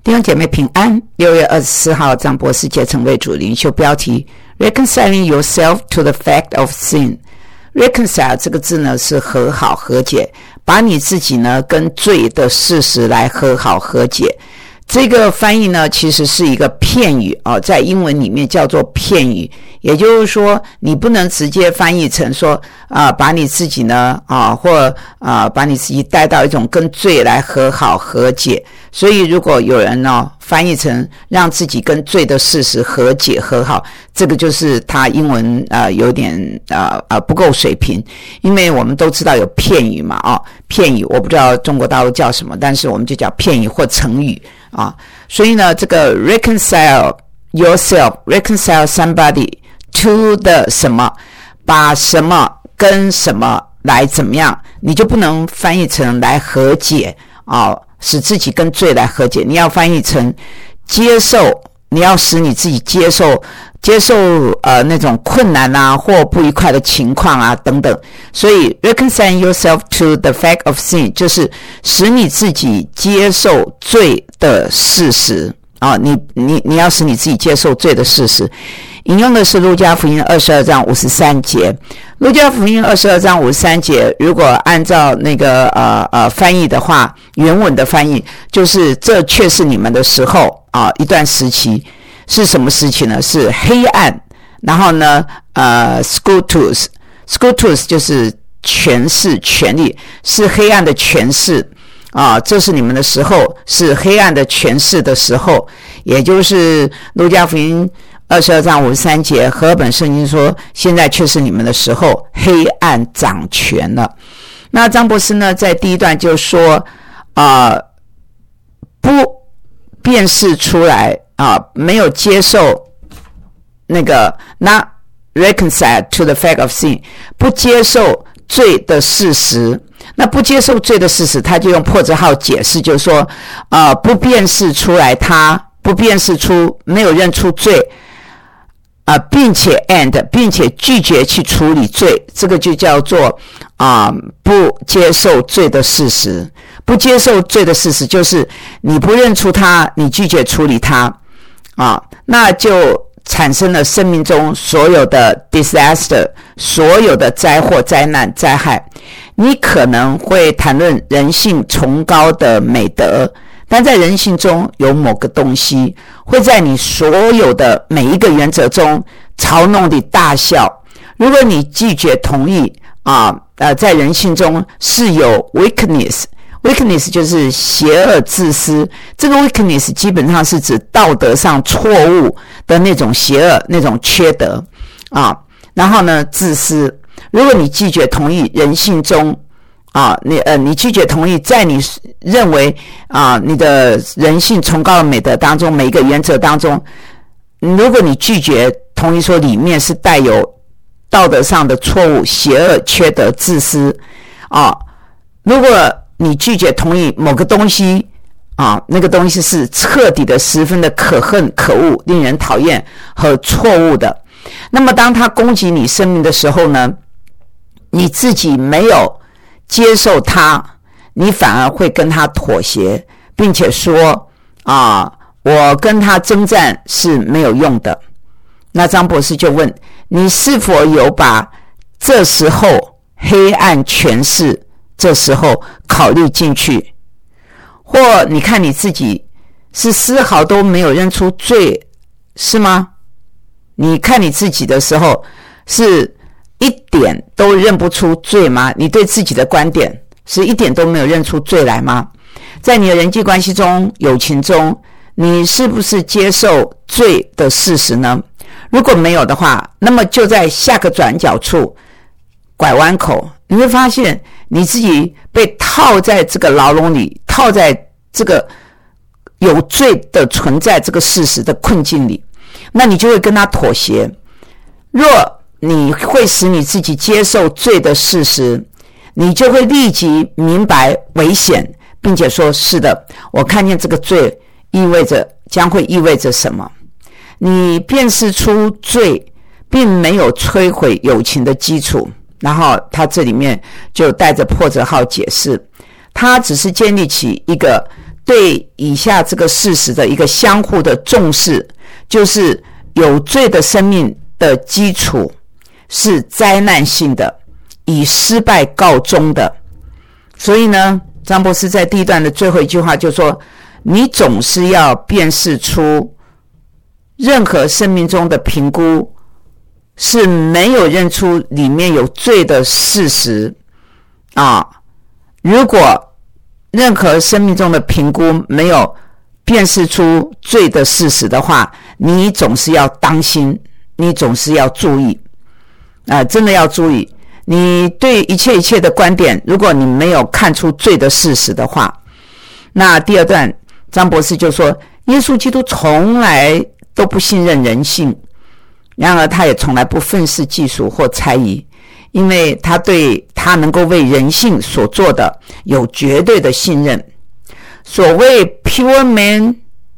弟兄姐妹平安。6月24号，张博士节成为主领袖标题 Reconciling yourself to the fact of sin。 Reconcile 这个字呢是和好和解，把你自己呢跟罪的事实来和好和解。这个翻译呢其实是一个片语在英文里面叫做片语，也就是说你不能直接翻译成说把你自己呢或把你自己带到一种跟罪来和好和解。所以如果有人翻译成让自己跟罪的事实和解和好，这个就是他英文有点不够水平。因为我们都知道有片语嘛片语我不知道中国大陆叫什么，但是我们就叫片语或成语所以呢这个 reconcile yourself, reconcile somebody to the 什么，把什么跟什么来怎么样，你就不能翻译成来和解使自己跟罪来和解，你要翻译成接受，你要使你自己接受那种困难或不愉快的情况等等。所以 reconcile yourself to the fact of sin 就是使你自己接受罪的事实你要使你自己接受罪的事实。引用的是路加福音22章53节。路加福音22章53节如果按照那个翻译的话，原文的翻译就是这却是你们的时候一段时期。是什么时期呢？是黑暗。然后呢Scutus 就是权势权力，是黑暗的权势这是你们的时候，是黑暗的权势的时候。也就是路加福音22章53节，和合本圣经说现在却是你们的时候，黑暗掌权了。那张博士呢在第一段就说不辨识出来没有接受那个 not reconcile to the fact of sin， 不接受罪的事实。那不接受罪的事实他就用破折号解释，就是说不辨识出来，他不辨识出，没有认出罪并且拒绝去处理罪，这个就叫做不接受罪的事实。不接受罪的事实就是你不认出它，你拒绝处理它那就产生了生命中所有的 disaster， 所有的灾祸灾难灾害。你可能会谈论人性崇高的美德，但在人性中有某个东西会在你所有的每一个原则中嘲弄地大笑。如果你拒绝同意在人性中是有 weakness 就是邪恶自私。这个 weakness 基本上是指道德上错误的那种邪恶，那种缺德然后呢自私。如果你拒绝同意人性中你拒绝同意在你认为你的人性崇高的美德当中，每一个原则当中，如果你拒绝同意说里面是带有道德上的错误、邪恶、缺德、自私如果你拒绝同意某个东西那个东西是彻底的、十分的可恨、可恶、令人讨厌和错误的，那么当他攻击你生命的时候呢，你自己没有接受他，你反而会跟他妥协，并且说我跟他征战是没有用的。那张博士就问，你是否有把这时候黑暗权势这时候考虑进去？或你看你自己是丝毫都没有认出罪，是吗？你看你自己的时候是一点都认不出罪吗？你对自己的观点是一点都没有认出罪来吗？在你的人际关系中、友情中，你是不是接受罪的事实呢？如果没有的话，那么就在下个转角处拐弯口，你会发现你自己被套在这个牢笼里，套在这个有罪的存在这个事实的困境里，那你就会跟他妥协。若你会使你自己接受罪的事实，你就会立即明白危险，并且说是的，我看见这个罪将会意味着什么。你辨识出罪并没有摧毁友情的基础，然后他这里面就带着破折号解释，他只是建立起一个对以下这个事实的一个相互的重视，就是有罪的生命的基础是灾难性的，以失败告终的。所以呢，张博士在第一段的最后一句话就说，你总是要辨识出任何生命中的评估是没有认出里面有罪的事实啊。如果任何生命中的评估没有辨识出罪的事实的话，你总是要当心，你总是要注意真的要注意。你对一切的观点，如果你没有看出罪的事实的话，那第二段张博士就说，耶稣基督从来都不信任人性，然而他也从来不愤世嫉俗或猜疑，因为他对他能够为人性所做的有绝对的信任。所谓 pure man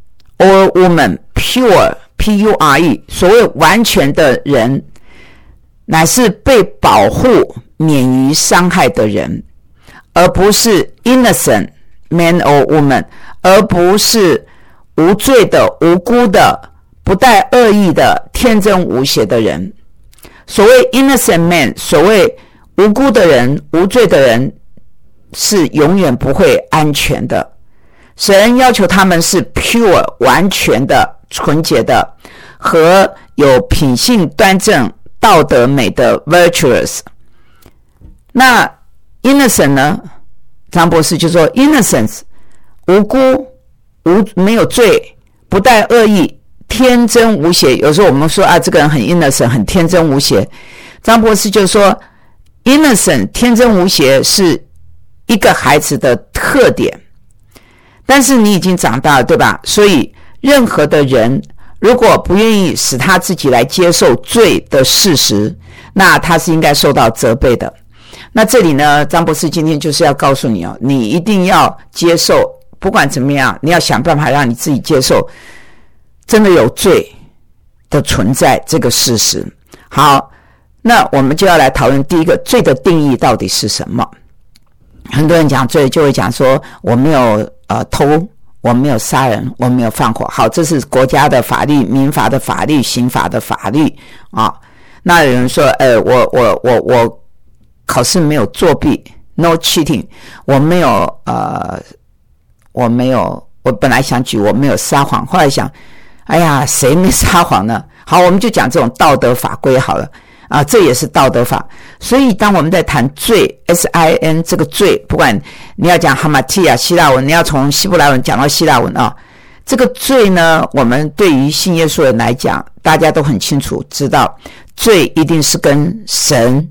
or woman, pure P-U-R-E， 所谓完全的人，乃是被保护免于伤害的人，而不是 innocent man or woman， 而不是无罪的、无辜的、不带恶意的、天真无邪的人。所谓 innocent man， 所谓无辜的人、无罪的人，是永远不会安全的。神要求他们是 pure 完全的、纯洁的，和有品性端正、道德美的 virtuous。 那 innocent 呢，张博士就说 innocence 无辜、没有罪、不带恶意、天真无邪。有时候我们说这个人很 innocent， 很天真无邪。张博士就说 innocent 天真无邪是一个孩子的特点，但是你已经长大了，对吧？所以任何的人如果不愿意使他自己来接受罪的事实，那他是应该受到责备的。那这里呢，张博士今天就是要告诉你你一定要接受，不管怎么样，你要想办法让你自己接受真的有罪的存在这个事实。好，那我们就要来讨论第一个，罪的定义到底是什么。很多人讲罪就会讲说，我没有偷，我没有杀人，我没有放火。好，这是国家的法律、民法的法律、刑法的法律那有人说我考试没有作弊 no cheating， 我本来想举我没有撒谎，后来想谁没撒谎呢？好，我们就讲这种道德法规好了这也是道德法。所以当我们在谈罪 S-I-N 这个罪，不管你要讲哈马提亚希腊文，你要从希伯来文讲到希腊文这个罪呢，我们对于信耶稣人来讲，大家都很清楚知道，罪一定是跟神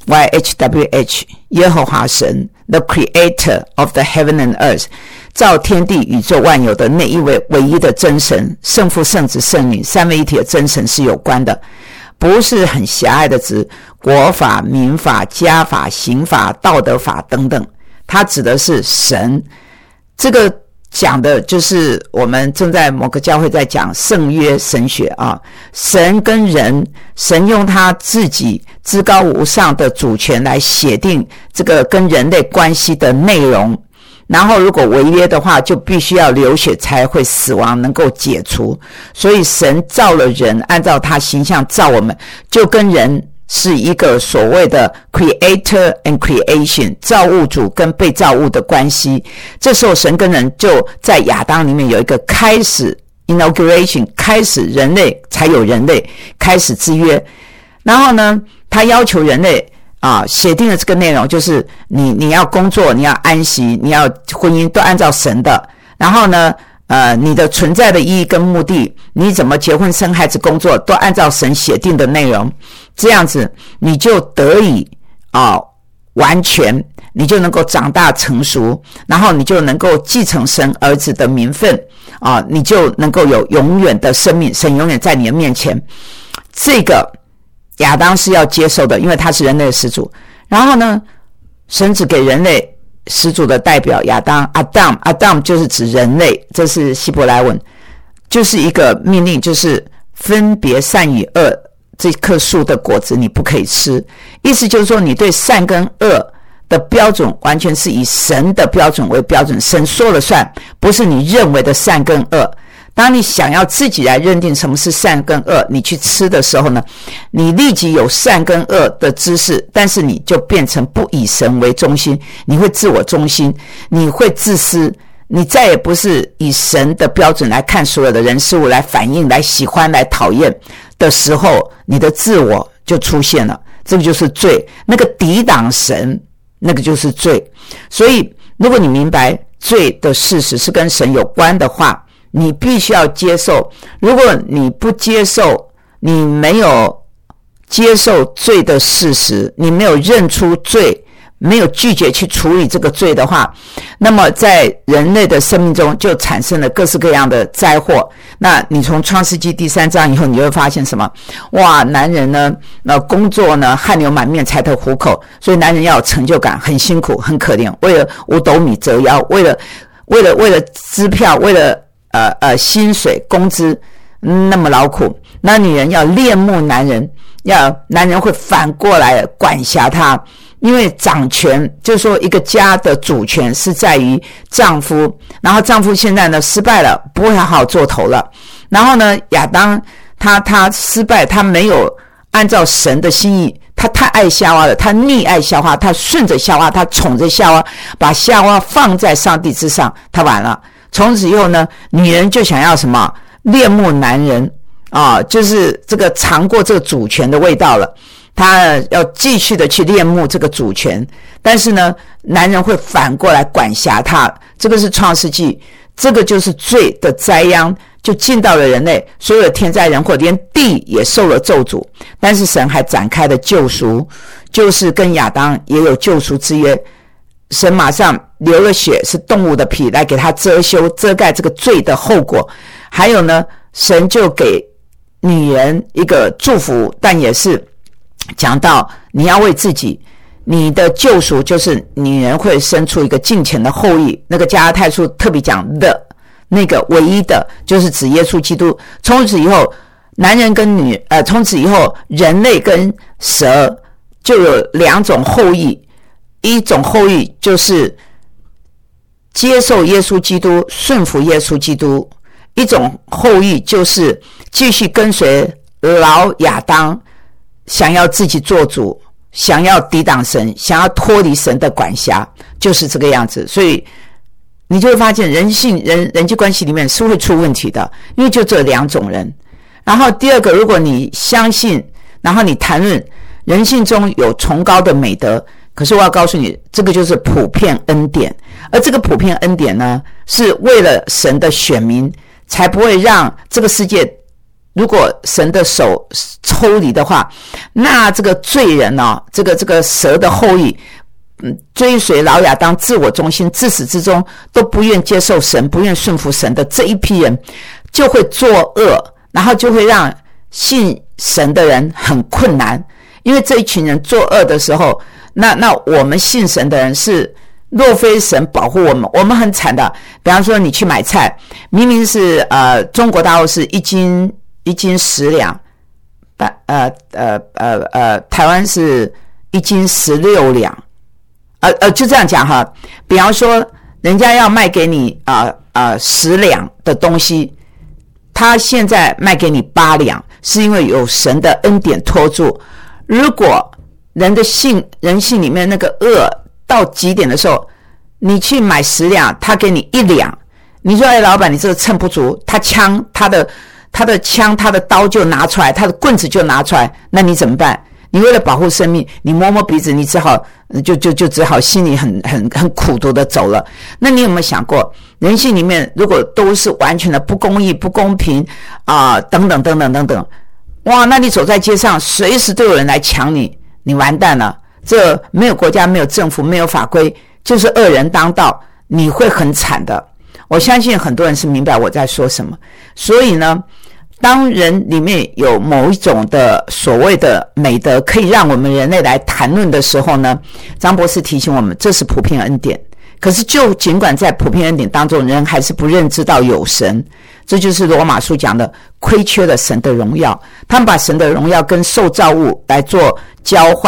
YHWH 耶和华神 The Creator of the Heaven and Earth 造天地宇宙万有的那一位唯一的真神，圣父圣子圣灵三位一体的真神是有关的，不是很狭隘的指国法、民法、家法、刑法、道德法等等，它指的是神。这个讲的就是我们正在某个教会在讲圣约神学神跟人，神用他自己至高无上的主权来写定这个跟人类关系的内容，然后如果违约的话就必须要流血才会死亡，能够解除。所以神造了人，按照他形象造我们，就跟人是一个所谓的 creator and creation 造物主跟被造物的关系。这时候神跟人就在亚当里面有一个开始 inauguration， 开始人类才有人类开始之约。然后呢，他要求人类写定了这个内容，就是你要工作，你要安息，你要婚姻，都按照神的。然后呢你的存在的意义跟目的，你怎么结婚生孩子工作，都按照神写定的内容。这样子你就得以完全，你就能够长大成熟，然后你就能够继承神儿子的名分你就能够有永远的生命，神永远在你的面前。这个亚当是要接受的，因为他是人类的始祖。然后呢，神只给人类始祖的代表亚当 Adam 就是指人类，这是希伯来文，就是一个命令，就是分别善与恶这棵树的果子你不可以吃。意思就是说，你对善跟恶的标准完全是以神的标准为标准，神说了算，不是你认为的善跟恶。当你想要自己来认定什么是善跟恶，你去吃的时候呢，你立即有善跟恶的知识，但是你就变成不以神为中心，你会自我中心，你会自私，你再也不是以神的标准来看所有的人事物，来反应，来喜欢，来讨厌的时候，你的自我就出现了，这个就是罪，那个抵挡神，那个就是罪。所以如果你明白罪的事实是跟神有关的话，你必须要接受。如果你不接受，你没有接受罪的事实，你没有认出罪，没有拒绝去处理这个罪的话，那么在人类的生命中就产生了各式各样的灾祸。那你从创世纪第3章以后，你就会发现什么？哇，男人呢，工作呢汗流满面才得糊口，所以男人要有成就感，很辛苦，很可怜，为了5斗米折腰，为了支票，为了薪水工资那么劳苦。那女人要恋慕男人，男人会反过来管辖她，因为掌权就是说一个家的主权是在于丈夫，然后丈夫现在呢失败了，不会好好做头了。然后呢，亚当他失败，他没有按照神的心意，他太爱夏娃了，他溺爱夏娃，他顺着夏娃，他宠着夏娃，把夏娃放在上帝之上，他完了。从此以后呢，女人就想要什么？恋慕男人啊，就是这个尝过这个主权的味道了，她要继续的去恋慕这个主权，但是呢，男人会反过来管辖她。这个是创世纪，这个就是罪的灾殃，就进到了人类，所有的天灾人祸，连地也受了咒诅。但是神还展开了救赎，就是跟亚当也有救赎之约。神马上流了血，是动物的皮来给他遮羞遮盖这个罪的后果。还有呢，神就给女人一个祝福，但也是讲到你要为自己，你的救赎就是女人会生出一个敬虔的后裔。那个加拉太书特别讲的那个唯一的就是指耶稣基督。从此以后男人跟从此以后人类跟蛇就有2种后裔，一种后裔就是接受耶稣基督，顺服耶稣基督；一种后裔就是继续跟随老亚当，想要自己做主，想要抵挡神，想要脱离神的管辖，就是这个样子。所以你就会发现人际关系里面是会出问题的，因为就这2种人。然后第二个，如果你相信，然后你谈论人性中有崇高的美德，可是我要告诉你，这个就是普遍恩典。而这个普遍恩典呢，是为了神的选民，才不会让这个世界，如果神的手抽离的话，那这个罪人呢，这个蛇的后裔，追随老亚当，自我中心，自始至终都不愿接受神，不愿顺服神的这一批人，就会作恶，然后就会让信神的人很困难。因为这一群人作恶的时候，那我们信神的人是，若非神保护我们，我们很惨的。比方说你去买菜，明明是中国大陆是一斤10两，台湾是1斤16两，就这样讲哈。比方说人家要卖给你10两的东西，他现在卖给你8两，是因为有神的恩典托住。如果人性里面那个恶到极点的时候，你去买10两，他给你1两，你说老板你这个秤不足，他的枪他的刀就拿出来，他的棍子就拿出来，那你怎么办？你为了保护生命，你摸摸鼻子，你只好就只好心里很苦毒的走了。那你有没有想过，人性里面如果都是完全的不公义、不公平等等，哇，那你走在街上，随时都有人来抢你，你完蛋了。这没有国家，没有政府，没有法规，就是恶人当道，你会很惨的。我相信很多人是明白我在说什么。所以呢，当人里面有某一种的所谓的美德可以让我们人类来谈论的时候呢，张博士提醒我们，这是普遍恩典。可是就尽管在普遍恩典当中，人还是不认知到有神，这就是罗马书讲的亏缺了神的荣耀。他们把神的荣耀跟受造物来做交换，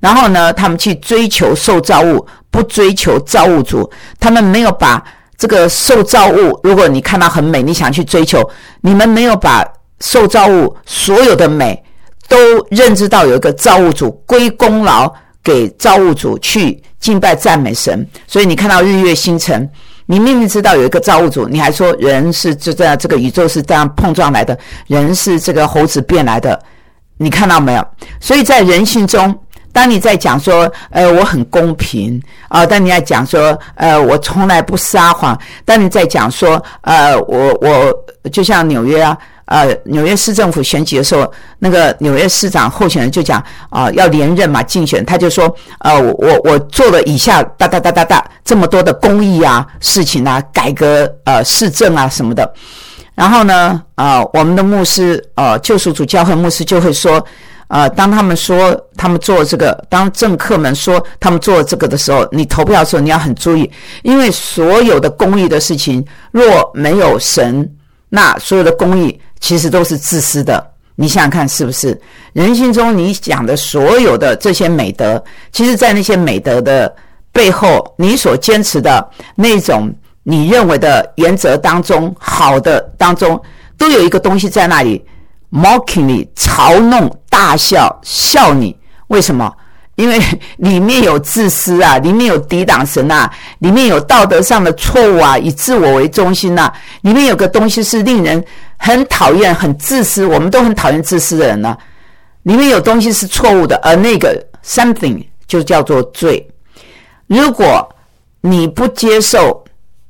然后呢，他们去追求受造物，不追求造物主。他们没有把这个受造物，如果你看到很美，你想去追求，你们没有把受造物所有的美都认知到有一个造物主，归功劳给造物主去敬拜赞美神。所以你看到日月星辰，你明明知道有一个造物主，你还说人是这个宇宙是这样碰撞来的，人是这个猴子变来的，你看到没有？所以在人性中，当你在讲说我很公平当你在讲说我从来不撒谎，当你在讲说我就像纽约纽约市政府选举的时候，那个纽约市长候选人就讲要连任嘛，竞选，他就说我做了以下哒这么多的公益事情改革市政什么的。然后呢我们的牧师救赎主教会牧师就会说当他们说他们做这个，当政客们说他们做这个的时候，你投票的时候你要很注意，因为所有的公益的事情若没有神，那所有的公益其实都是自私的。你想想看是不是？人性中你讲的所有的这些美德，其实在那些美德的背后，你所坚持的那种你认为的原则当中，好的当中，都有一个东西在那里 mocking 你，嘲弄，大笑，笑你。为什么？因为里面有自私里面有抵挡神里面有道德上的错误以自我为中心里面有个东西是令人很讨厌，很自私，我们都很讨厌自私的人里面有东西是错误的，而那个 something 就叫做罪。如果你不接受，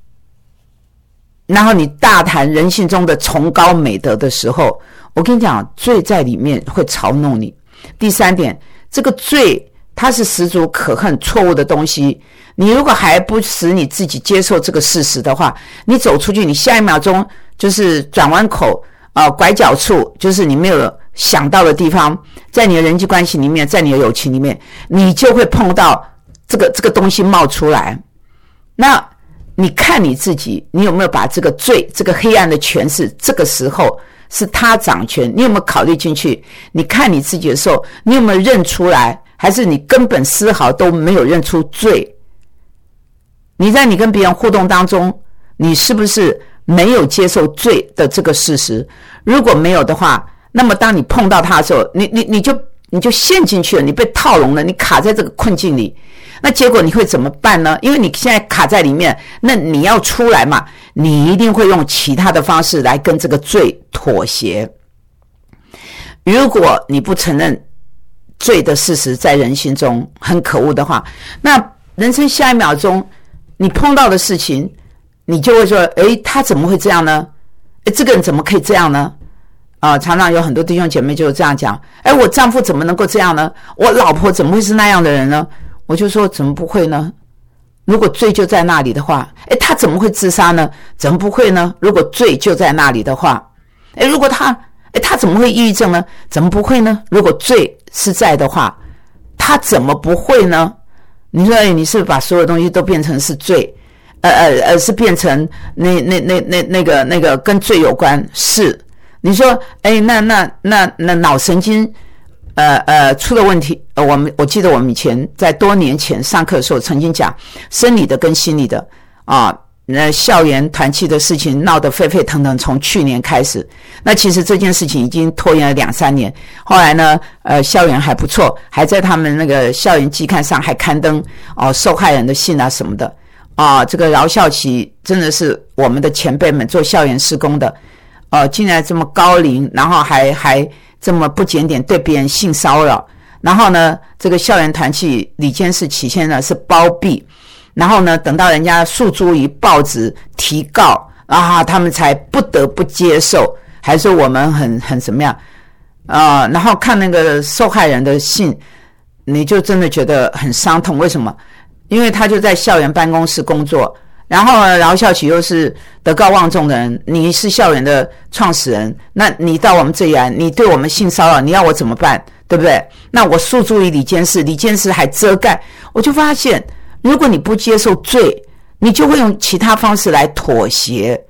然后你大谈人性中的崇高美德的时候，我跟你讲，罪在里面会嘲弄你。第三点，这个罪它是十足可恨错误的东西，你如果还不使你自己接受这个事实的话，你走出去，你下一秒钟就是转弯口拐角处，就是你没有想到的地方，在你的人际关系里面，在你的友情里面，你就会碰到这个东西冒出来。那你看你自己，你有没有把这个罪，这个黑暗的权势，这个时候是他掌权，你有没有考虑进去？你看你自己的时候，你有没有认出来？还是你根本丝毫都没有认出罪？你在你跟别人互动当中，你是不是没有接受罪的这个事实？如果没有的话，那么当你碰到他的时候，你就陷进去了，你被套笼了，你卡在这个困境里。那结果你会怎么办呢？因为你现在卡在里面，那你要出来嘛，你一定会用其他的方式来跟这个罪妥协。如果你不承认罪的事实在人心中很可恶的话，那人生下一秒钟你碰到的事情，你就会说他怎么会这样呢？这个人怎么可以这样呢？常常有很多弟兄姐妹就这样讲，我丈夫怎么能够这样呢？我老婆怎么会是那样的人呢？我就说怎么不会呢？如果罪就在那里的话，他怎么会自杀呢？怎么不会呢？如果罪就在那里的话，如果他怎么会抑郁症呢？怎么不会呢？如果罪是在的话，他怎么不会呢？你说你是不是把所有东西都变成是罪？是变成那个跟罪有关？是。你说那脑神经出了问题，我记得我们以前在多年前上课的时候曾经讲生理的跟心理的校园团契的事情闹得沸沸腾腾，从去年开始。那其实这件事情已经拖延了2-3年，后来呢校园还不错，还在他们那个校园季刊上还刊登受害人的信什么的这个饶孝琪真的是我们的前辈们做校园事工的竟然这么高龄，然后还这么不检点，对别人性骚扰。然后呢这个校园团契理监事起先呢是包庇，然后呢等到人家诉诸于报纸提告他们才不得不接受，还说我们很怎么样然后看那个受害人的信，你就真的觉得很伤痛。为什么？因为他就在校园办公室工作，然后呢饶孝琪又是德高望重的人，你是校园的创始人，那你到我们这里来，你对我们性骚扰，你要我怎么办？对不对？那我诉诸于理监事，理监事还遮盖。我就发现如果你不接受罪，你就会用其他方式来妥协，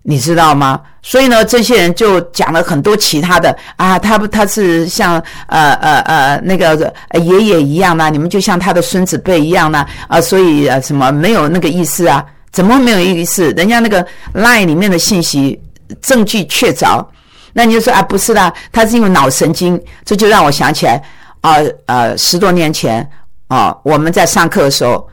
你知道吗？所以呢，这些人就讲了很多其他的啊，他是像那个爷爷一样啦，你们就像他的孙子辈一样啦所以什么没有那个意思啊？怎么没有意思？人家那个 LINE 里面的信息证据确凿，那你就说啊，不是啦，他是因为脑神经，这就让我想起来10多年前我们在上课的时候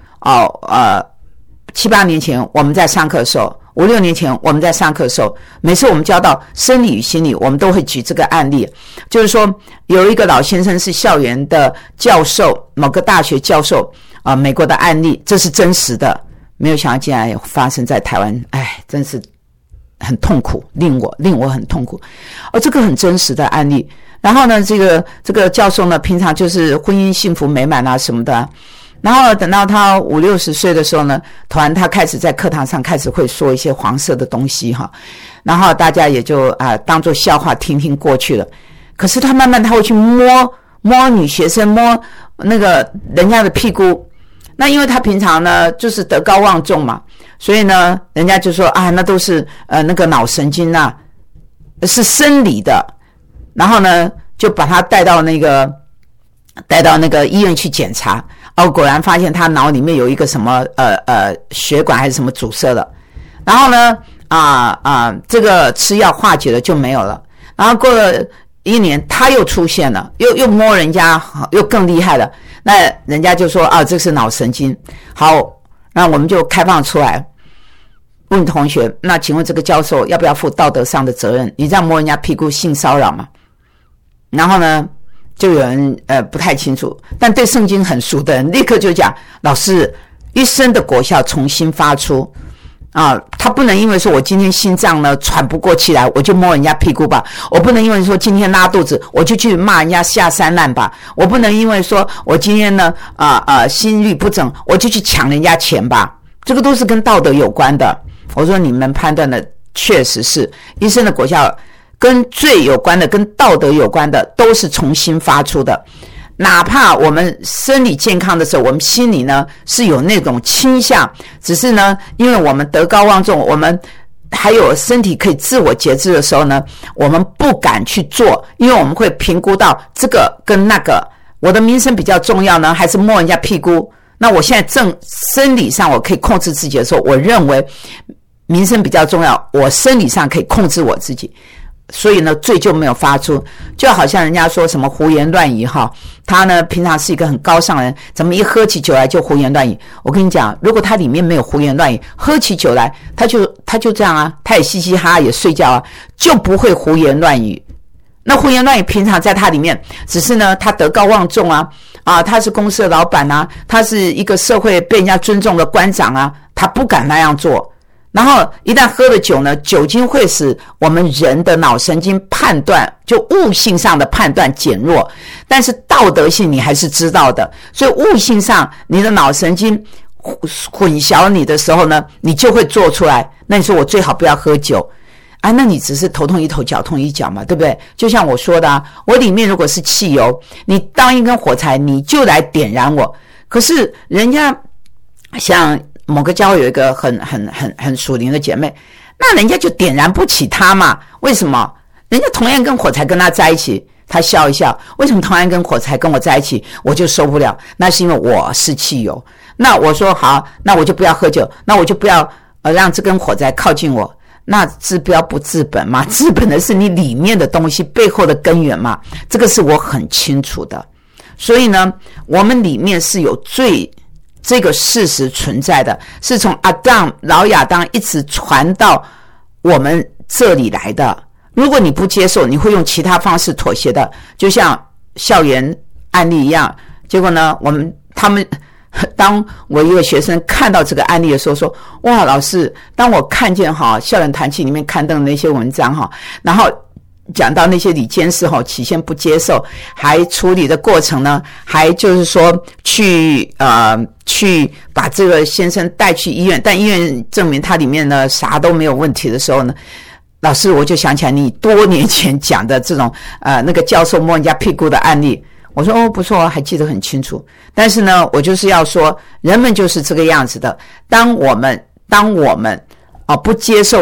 7、8年前我们在上课的时候，5、6年前我们在上课的时候，每次我们教到生理与心理，我们都会举这个案例，就是说有一个老先生是校园的教授，某个大学教授美国的案例，这是真实的，没有想到竟然也发生在台湾，真是很痛苦，令我很痛苦。这个很真实的案例。然后呢，这个教授呢，平常就是婚姻幸福美满什么的。然后等到他50、60岁的时候呢，突然他开始在课堂上开始会说一些黄色的东西然后大家也就当作笑话听听过去了。可是他慢慢他会去摸女学生，摸那个人家的屁股。那因为他平常呢就是德高望重嘛，所以呢人家就说那都是那个脑神经是生理的。然后呢就把他带到那个医院去检查。果然发现他脑里面有一个什么血管还是什么阻塞了，然后呢这个吃药化解了就没有了。然后过了1年他又出现了，又摸人家，又更厉害了。那人家就说这是脑神经。好，那我们就开放出来问同学，那请问这个教授要不要负道德上的责任？你这样摸人家屁股性骚扰吗？然后呢就有人不太清楚，但对圣经很熟的人立刻就讲，老师，一生的果效从心发出他不能因为说我今天心脏呢喘不过气来我就摸人家屁股吧，我不能因为说今天拉肚子我就去骂人家下三滥吧，我不能因为说我今天呢心律不整我就去抢人家钱吧，这个都是跟道德有关的。我说你们判断的确实是一生的果效跟罪有关的，跟道德有关的，都是从心发出的。哪怕我们生理健康的时候，我们心里呢是有那种倾向，只是呢因为我们德高望重，我们还有身体可以自我节制的时候呢，我们不敢去做，因为我们会评估到这个跟那个，我的名声比较重要呢，还是摸人家屁股？那我现在生理上我可以控制自己的时候，我认为名声比较重要，我生理上可以控制我自己，所以呢罪就没有发出。就好像人家说什么胡言乱语他呢平常是一个很高尚的人，怎么一喝起酒来就胡言乱语？我跟你讲，如果他里面没有胡言乱语，喝起酒来他就这样他也嘻嘻哈哈也睡觉就不会胡言乱语。那胡言乱语平常在他里面，只是呢他德高望重他是公司的老板他是一个社会被人家尊重的官长他不敢那样做。然后一旦喝了酒呢，酒精会使我们人的脑神经判断，就悟性上的判断减弱，但是道德性你还是知道的，所以悟性上你的脑神经混淆你的时候呢，你就会做出来。那你说我最好不要喝酒那你只是头痛一头脚痛一脚嘛，对不对？就像我说的我里面如果是汽油，你当一根火柴你就来点燃我。可是人家像某个教会有一个很属灵的姐妹，那人家就点燃不起她嘛？为什么？人家同样跟火柴跟她在一起，她笑一笑，为什么同样跟火柴跟我在一起我就受不了？那是因为我是汽油。那我说好，那我就不要喝酒，那我就不要让这根火柴靠近我。那治标不治本嘛，治本的是你里面的东西背后的根源嘛，这个是我很清楚的。所以呢我们里面是有罪这个事实存在的，是从老亚当一直传到我们这里来的。如果你不接受，你会用其他方式妥协的，就像校园案例一样。结果呢当我一个学生看到这个案例的时候说，哇，老师，当我看见校园团契里面刊登的那些文章然后讲到那些理监事起先不接受，还处理的过程呢，还就是说去把这个先生带去医院，但医院证明他里面呢啥都没有问题的时候呢，老师我就想起来你多年前讲的这种那个教授摸人家屁股的案例。我说不错，还记得很清楚。但是呢我就是要说，人们就是这个样子的。当我们不接受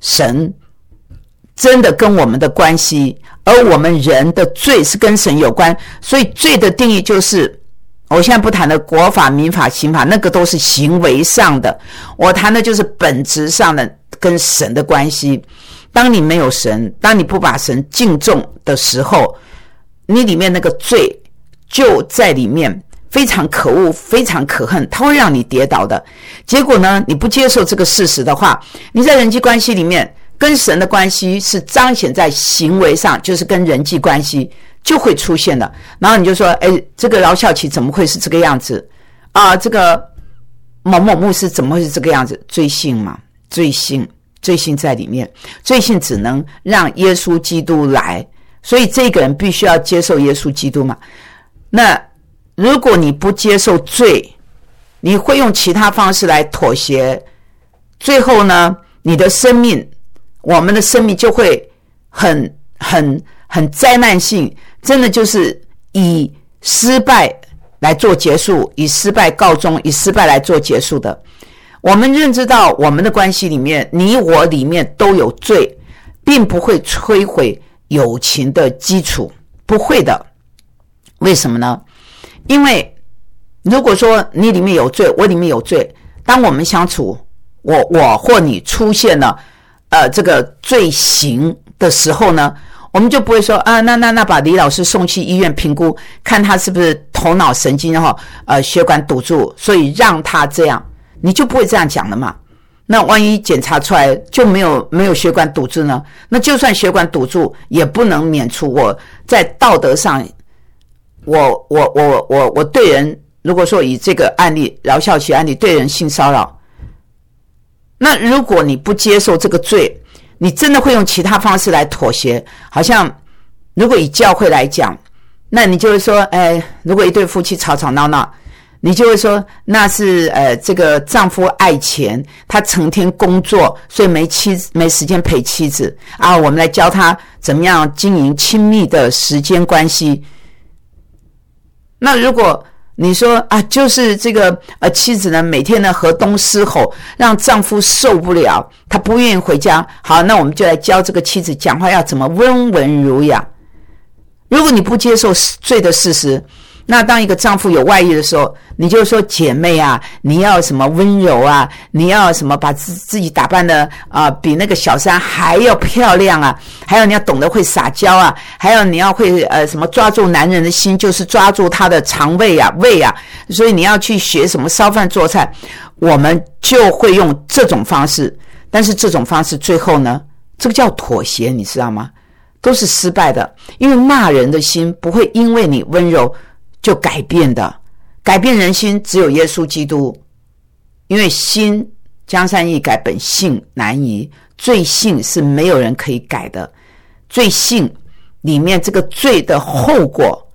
神真的跟我们的关系，而我们人的罪是跟神有关。所以罪的定义就是，我现在不谈的国法、民法、刑法，那个都是行为上的，我谈的就是本质上的跟神的关系。当你没有神，当你不把神敬重的时候，你里面那个罪就在里面，非常可恶，非常可恨，它会让你跌倒的。结果呢，你不接受这个事实的话，你在人际关系里面跟神的关系是彰显在行为上，就是跟人际关系就会出现的。然后你就说，这个饶孝琪怎么会是这个样子啊？这个某某牧师怎么会是这个样子？罪性嘛，罪性在里面，罪性只能让耶稣基督来，所以这个人必须要接受耶稣基督嘛。那如果你不接受罪，你会用其他方式来妥协，最后呢，你的生命，我们的生命就会很灾难性，真的就是以失败来做结束，以失败告终，以失败来做结束的。我们认知到我们的关系里面，你我里面都有罪，并不会摧毁友情的基础，不会的。为什么呢？因为如果说你里面有罪，我里面有罪，当我们相处，我或你出现了这个罪行的时候呢，我们就不会说啊，那把李老师送去医院评估，看他是不是头脑神经血管堵住，所以让他这样，你就不会这样讲了嘛。那万一检查出来就没有血管堵住呢？那就算血管堵住，也不能免除我在道德上，我对人，如果说以这个案例，饶孝琪案例对人性骚扰，那如果你不接受这个罪，你真的会用其他方式来妥协。好像如果以教会来讲，那你就会说，如果一对夫妻吵吵闹闹，你就会说那是这个丈夫爱钱，他成天工作，所以没时间陪妻子啊，我们来教他怎么样经营亲密的时间关系。那如果你说啊，就是这个妻子呢每天呢河东狮吼，让丈夫受不了，他不愿意回家。好，那我们就来教这个妻子讲话要怎么温文儒雅。如果你不接受罪的事实，那当一个丈夫有外遇的时候，你就说姐妹啊，你要什么温柔啊，你要什么把自己打扮的比那个小三还要漂亮啊，还有你要懂得会撒娇啊，还有你要会什么抓住男人的心，就是抓住他的肠胃啊胃啊，所以你要去学什么烧饭做菜，我们就会用这种方式。但是这种方式最后呢，这个叫妥协，你知道吗？都是失败的，因为骂人的心不会因为你温柔就改变的，改变人心只有耶稣基督。因为心江山易改，本性难移，罪性是没有人可以改的。罪性里面这个罪的后果，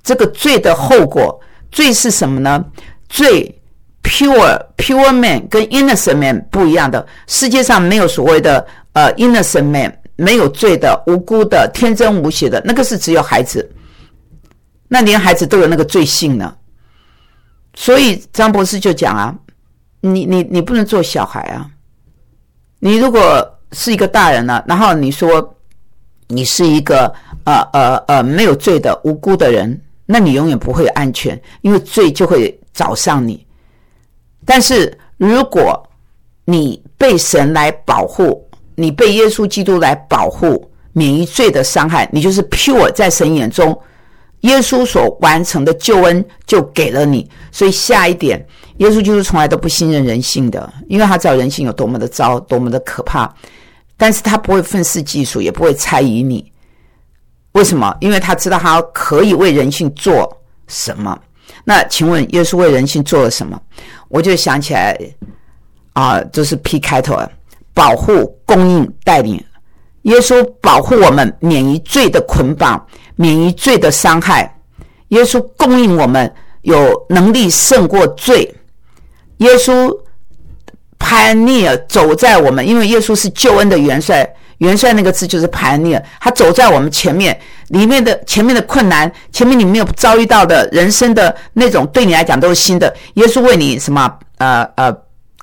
罪是什么呢？罪 pure man 跟 innocent man 不一样的，世界上没有所谓的innocent man， 没有罪的无辜的天真无邪的，那个是只有孩子，那连孩子都有那个罪性呢。所以张博士就讲啊，你不能做小孩啊。你如果是一个大人了，然后你说你是一个没有罪的无辜的人，那你永远不会安全，因为罪就会找上你。但是如果你被神来保护，你被耶稣基督来保护，免于罪的伤害，你就是 pure， 在神眼中耶稣所完成的救恩就给了你。所以下一点，耶稣基督从来都不信任人性的，因为他知道人性有多么的糟，多么的可怕，但是他不会愤世嫉俗，也不会猜疑你。为什么？因为他知道他可以为人性做什么。那请问耶稣为人性做了什么？我就想起来就是 P 开头了，保护、供应、带领。耶稣保护我们免于罪的捆绑，免于罪的伤害。耶稣供应我们有能力胜过罪。耶稣pioneer走在我们，因为耶稣是救恩的元帅，元帅那个字就是pioneer，他走在我们前面，前面的困难，前面你没有遭遇到的人生的那种，对你来讲都是新的。耶稣为你什么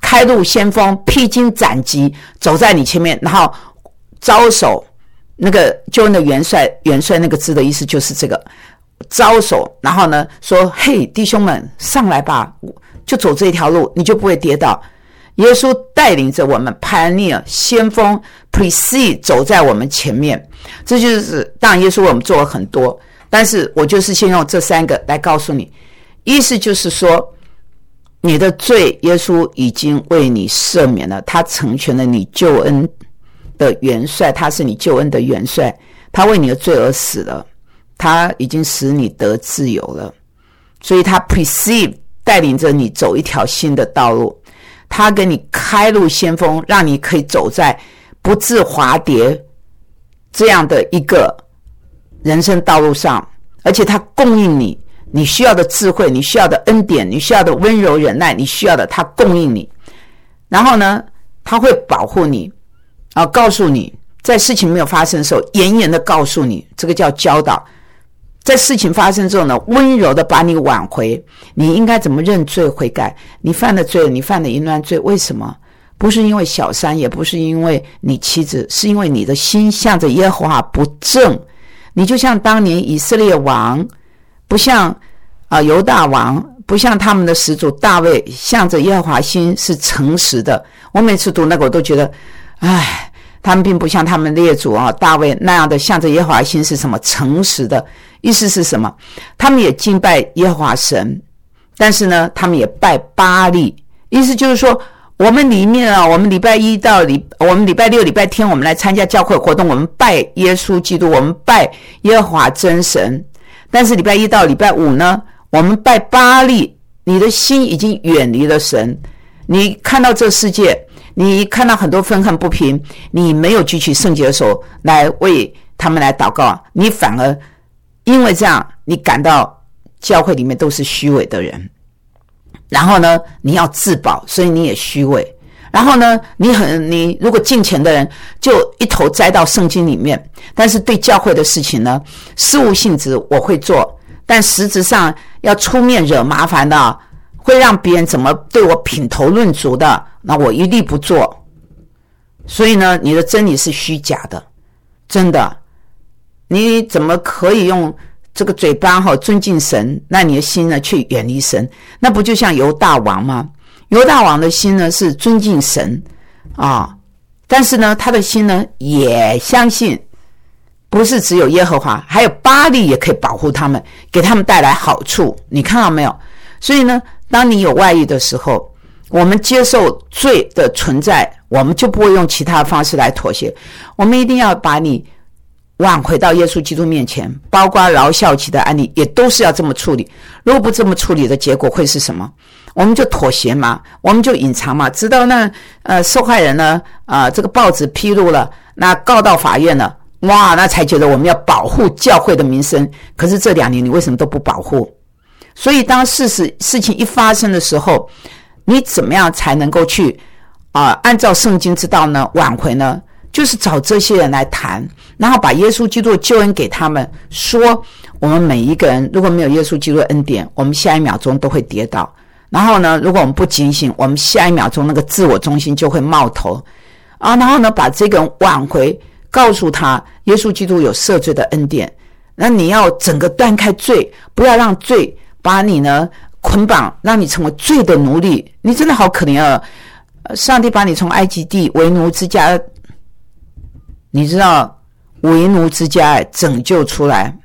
开路先锋，披荆斩棘，走在你前面，然后招手。那个救恩的元帅那个字的意思就是这个招手，然后呢说，嘿，弟兄们上来吧，就走这条路，你就不会跌倒。耶稣带领着我们 pioneer 先锋 precede 走在我们前面。这就是当然耶稣为我们做了很多，但是我就是先用这3个来告诉你，意思就是说你的罪耶稣已经为你赦免了，他成全了你救恩的元帅，他是你救恩的元帅，他为你的罪而死了，他已经使你得自由了，所以他 precede 带领着你走一条新的道路，他给你开路先锋，让你可以走在不致滑跌这样的一个人生道路上，而且他供应你需要的智慧，你需要的恩典，你需要的温柔忍耐，你需要的他供应你，然后呢他会保护你告诉你在事情没有发生的时候严严的告诉你，这个叫教导。在事情发生之后呢，温柔的把你挽回，你应该怎么认罪悔改，你犯了罪，你犯了淫乱罪，为什么？不是因为小三，也不是因为你妻子，是因为你的心向着耶和华不正。你就像当年以色列王，不像犹大王，不像他们的始祖大卫，向着耶和华心是诚实的。我每次读那个我都觉得他们并不像他们列祖大卫那样的向着耶和华心是什么诚实的。意思是什么？他们也敬拜耶和华神，但是呢他们也拜巴力。意思就是说我们里面我们礼拜一到我们礼拜六礼拜天我们来参加教会活动，我们拜耶稣基督，我们拜耶和华真神，但是礼拜一到礼拜五呢我们拜巴力。你的心已经远离了神，你看到这世界，你看到很多愤恨不平，你没有举起圣洁的手来为他们来祷告，你反而因为这样你感到教会里面都是虚伪的人，然后呢你要自保，所以你也虚伪，然后呢你如果敬虔的人就一头栽到圣经里面，但是对教会的事情呢事务性质我会做，但实质上要出面惹麻烦的，会让别人怎么对我品头论足的，那我一律不做。所以呢你的真理是虚假的，真的。你怎么可以用这个嘴巴尊敬神，那你的心呢去远离神？那不就像犹大王吗？犹大王的心呢是尊敬神但是呢他的心呢也相信不是只有耶和华，还有巴力也可以保护他们，给他们带来好处。你看到没有？所以呢当你有外遇的时候，我们接受罪的存在，我们就不会用其他的方式来妥协，我们一定要把你挽回到耶稣基督面前，包括饶孝期的案例也都是要这么处理。如果不这么处理的结果会是什么？我们就妥协嘛，我们就隐藏嘛，直到那受害人呢这个报纸披露了，那告到法院了，哇，那才觉得我们要保护教会的名声。可是这2年你为什么都不保护？所以当事情一发生的时候，你怎么样才能够去按照圣经之道呢挽回呢？就是找这些人来谈，然后把耶稣基督的救恩给他们，说我们每一个人如果没有耶稣基督的恩典，我们下一秒钟都会跌倒。然后呢如果我们不警醒，我们下一秒钟那个自我中心就会冒头然后呢把这个人挽回，告诉他耶稣基督有赦罪的恩典。那你要整个断开罪，不要让罪把你呢捆绑，让你成为罪的奴隶。你真的好可怜上帝把你从埃及地为奴之家，你知道为奴之家拯救出来，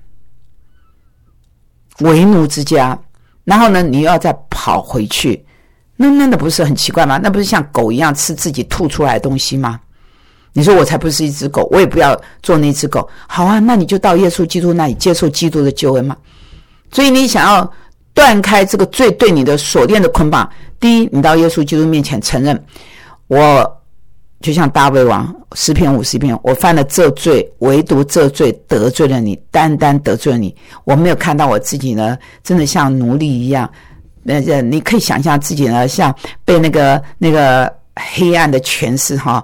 为奴之家，然后呢你又要再跑回去，那不是很奇怪吗？那不是像狗一样吃自己吐出来的东西吗？你说我才不是一只狗，我也不要做那只狗。好啊，那你就到耶稣基督那里接受基督的救恩嘛。所以你想要断开这个罪对你的锁链的捆绑，第一，你到耶稣基督面前承认，我就像大卫王诗篇51篇，我犯了这罪，唯独这罪得罪了你，单单得罪了你。我没有看到我自己呢真的像奴隶一样，你可以想象自己呢像被那个黑暗的权势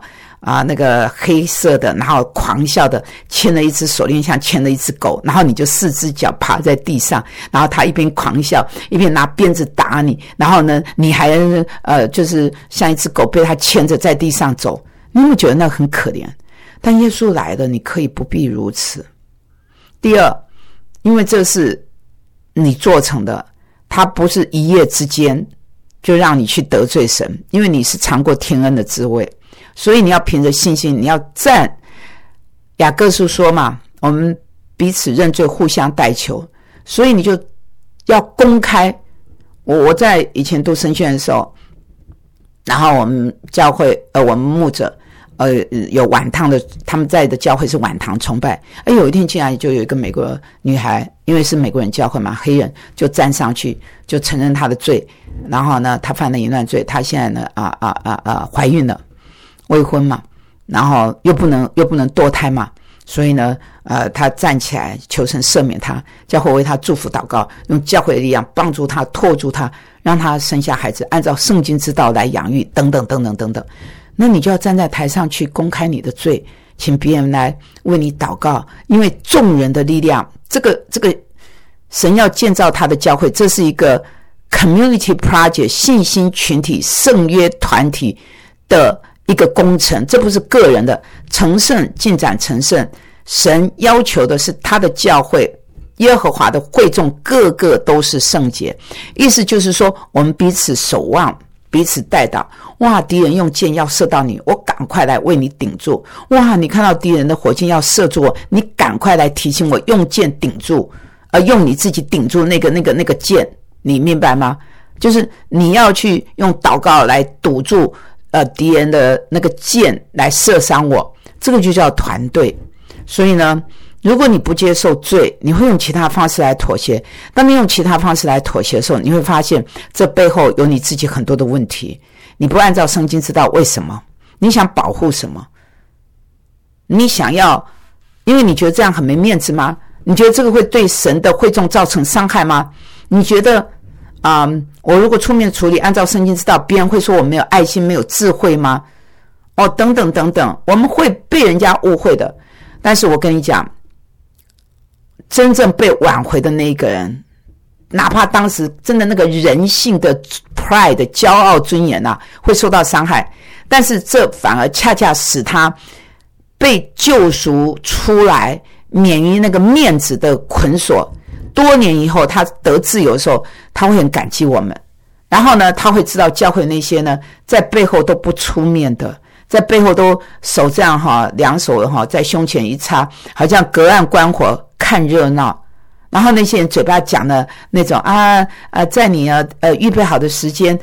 那个黑色的，然后狂笑的牵了一只手链像牵了一只狗，然后你就4只脚爬在地上，然后他一边狂笑一边拿鞭子打你，然后呢你还就是像一只狗被他牵着在地上走，你有没有觉得那很可怜？但耶稣来了，你可以不必如此。第二，因为这是你做成的，他不是一夜之间就让你去得罪神，因为你是尝过天恩的滋味，所以你要凭着信心，你要站。雅各书说嘛，我们彼此认罪，互相代求，所以你就要公开。我在以前读神学院的时候，然后我们教会我们牧者有晚堂的，他们在的教会是晚堂崇拜。有一天竟然就有一个美国女孩，因为是美国人教会嘛，黑人就站上去就承认她的罪，然后呢她犯了淫乱罪，她现在呢怀孕了，未婚嘛，然后又不能堕胎嘛，所以呢她站起来求神赦免她，教会为她祝福祷告，用教会的力量帮助她托住她，让她生下孩子，按照圣经之道来养育等等等等等等。那你就要站在台上去公开你的罪，请别人来为你祷告，因为众人的力量，这个神要建造他的教会，这是一个 community project 信心群体圣约团体的一个工程，这不是个人的。成圣进展成圣，神要求的是他的教会耶和华的会众个个都是圣洁，意思就是说我们彼此守望，彼此代祷。哇，敌人用箭要射到你，我赶快来为你顶住。哇，你看到敌人的火箭要射住我，你赶快来提醒我，用箭顶住，用你自己顶住那个箭，你明白吗？就是你要去用祷告来堵住敌人的那个箭来射伤我，这个就叫团队。所以呢，如果你不接受罪，你会用其他方式来妥协。当你用其他方式来妥协的时候，你会发现这背后有你自己很多的问题。你不按照圣经知道为什么？你想保护什么？你想要，因为你觉得这样很没面子吗？你觉得这个会对神的会众造成伤害吗？你觉得我如果出面处理，按照圣经知道，别人会说我没有爱心，没有智慧吗？等等等等，我们会被人家误会的。但是我跟你讲，真正被挽回的那一个人，哪怕当时真的那个人性的 pride 骄傲尊严会受到伤害，但是这反而恰恰使他被救赎出来，免于那个面子的捆锁。多年以后他得自由的时候，他会很感激我们，然后呢他会知道教会那些呢在背后都不出面的，在背后都手这样两手在胸前一插，好像隔岸观火看热闹。然后那些人嘴巴讲的那种在你预备好的时间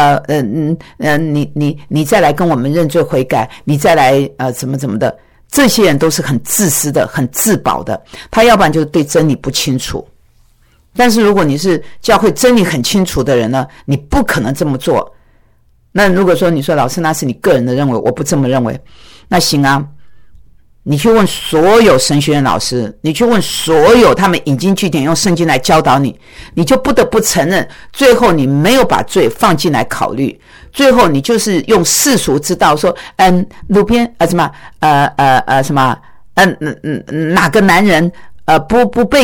你再来跟我们认罪悔改，你再来怎么的，这些人都是很自私的，很自保的。他要不然就是对真理不清楚。但是如果你是教会真理很清楚的人呢，你不可能这么做。那如果说你说老师那是你个人的认为，我不这么认为，那行啊，你去问所有神学院老师，你去问所有他们引经据典用圣经来教导你，你就不得不承认，最后你没有把罪放进来考虑，最后你就是用世俗之道说路边哪个男人不被